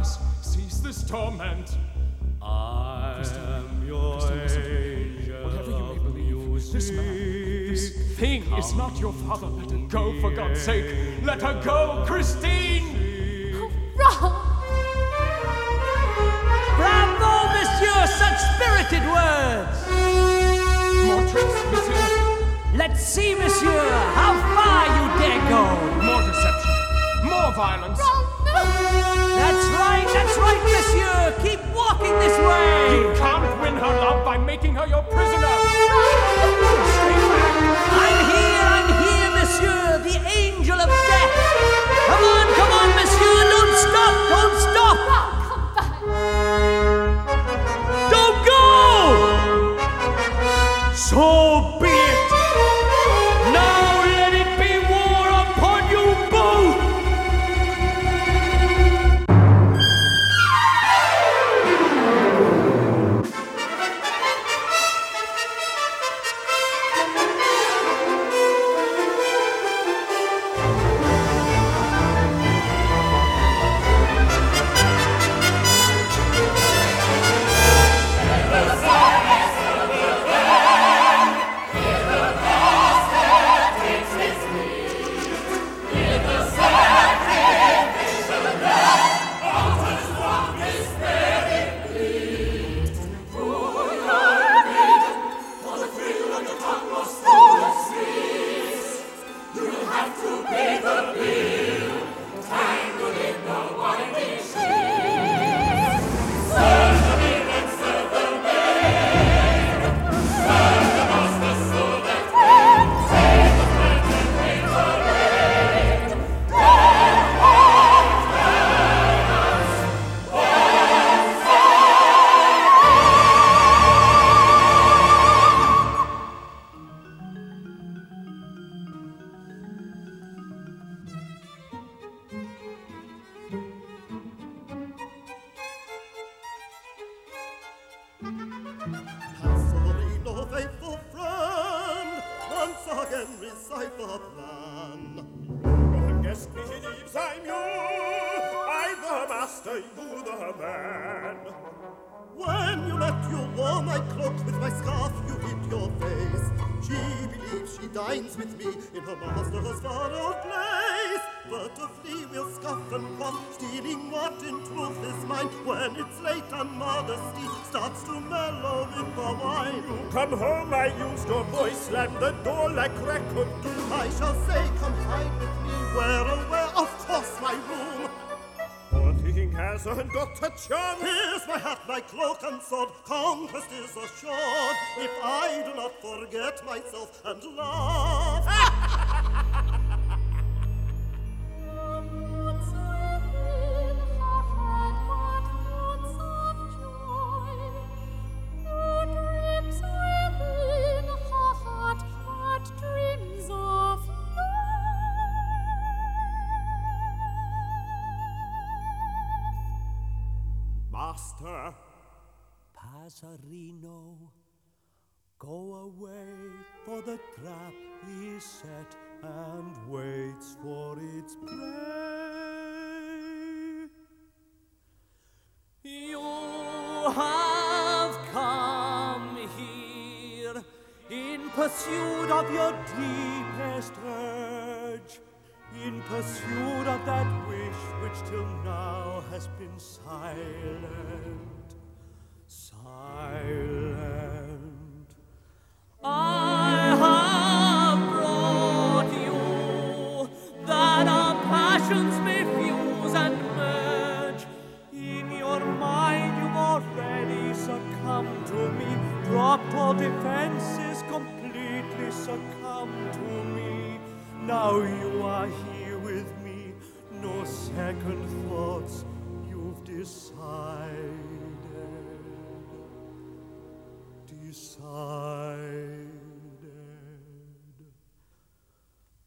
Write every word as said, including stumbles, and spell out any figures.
Arise, cease this torment. I Christine, am your Christine, listen. angel. Whatever you may believe, this man, this thing is not your father. Let her go, for God's sake. Let her go, Christine! Oh, Rob! Bravo, monsieur, such spirited words! More tricks, monsieur. Let's see, monsieur, how far you dare go. More deception. More violence. Oh, no! That's right, that's right, monsieur. Keep walking this way. You can't win her love by making her your prisoner. Stay back. I'm here, I'm here, monsieur, the angel of death. Come on, come on, monsieur, don't stop, don't stop. Rob, come back! Don't go! So be it. Now let it be war upon you both. Passerino, faithful friend, once again recite the plan. Your guest believes I'm you, I the master, you the man. When you met, you wore my cloak, with my scarf you hid your face. She believes she dines with me in her master's far-out place. But to flee we'll scoff and quaff, stealing what in truth is mine. When it's late and modesty starts to mellow with the wine. Come home, I used your voice, slam the door like crack could do. I shall say, come hide with me, where, oh where, of course my room. Poor king hasn't got a chance. Here's my hat, my cloak and sword, conquest is assured, if I do not forget myself and laugh. Master, Passerino, go away, for the trap is set and waits for its prey. You have come here in pursuit of your deepest urge, in pursuit of that wish which till now has been silent, silent. I have brought you that our passions may fuse and merge. In your mind you've already succumbed to me, dropped all defenses, completely succumbed to me. Now you are here with me, no second thoughts, you've decided, decided.